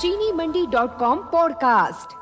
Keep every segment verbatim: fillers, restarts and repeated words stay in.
चीनी Mandi dot com podcast.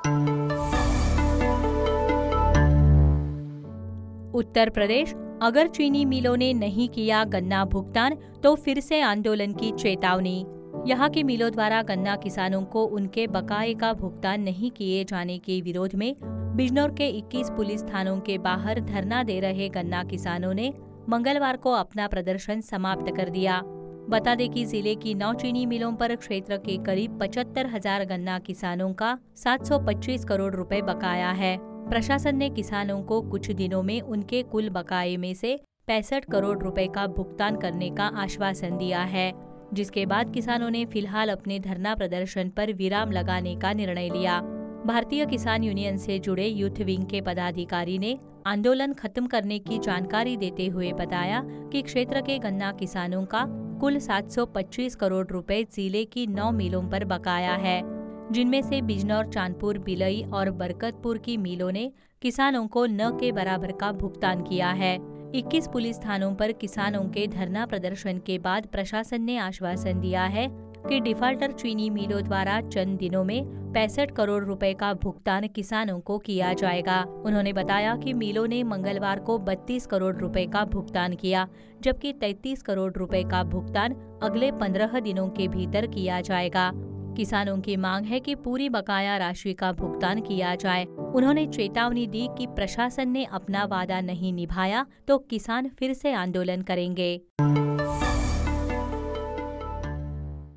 Uttar Pradesh, अगर चीनी मिलों ने नहीं किया गन्ना भुगतान तो फिर से आंदोलन की चेतावनी। यहाँ की मिलों द्वारा गन्ना किसानों को उनके बकाये का भुगतान नहीं किए जाने के विरोध में बिजनौर के इक्कीस पुलिस थानों के बाहर धरना दे रहे गन्ना किसानों ने मंगलवार को अपना प्रदर्शन समाप्त कर दिया। बता दें कि जिले की नौ चीनी मिलों पर क्षेत्र के करीब पचहत्तर हजार गन्ना किसानों का सात सौ पच्चीस करोड़ रुपए बकाया है। प्रशासन ने किसानों को कुछ दिनों में उनके कुल बकाये में से पैंसठ करोड़ रुपए का भुगतान करने का आश्वासन दिया है, जिसके बाद किसानों ने फिलहाल अपने धरना प्रदर्शन पर विराम लगाने का निर्णय लिया। भारतीय किसान यूनियन से जुड़े यूथ विंग के पदाधिकारी ने आंदोलन खत्म करने की जानकारी देते हुए बताया कि क्षेत्र के गन्ना किसानों का कुल सात सौ पच्चीस करोड़ रुपए जिले की नौ मिलों पर बकाया है, जिनमें से बिजनौर, चांदपुर, बिलई और बरकतपुर की मिलों ने किसानों को न के बराबर का भुगतान किया है। इक्कीस पुलिस थानों पर किसानों के धरना प्रदर्शन के बाद प्रशासन ने आश्वासन दिया है कि डिफाल्टर चीनी मिलों द्वारा चंद दिनों में पैंसठ करोड़ रुपए का भुगतान किसानों को किया जाएगा। उन्होंने बताया कि मिलों ने मंगलवार को बत्तीस करोड़ रुपए का भुगतान किया, जबकि तैंतीस करोड़ रुपए का भुगतान अगले पंद्रह दिनों के भीतर किया जाएगा। किसानों की मांग है कि पूरी बकाया राशि का भुगतान किया जाए। उन्होंने चेतावनी दी कि प्रशासन ने अपना वादा नहीं निभाया तो किसान फिर से आंदोलन करेंगे।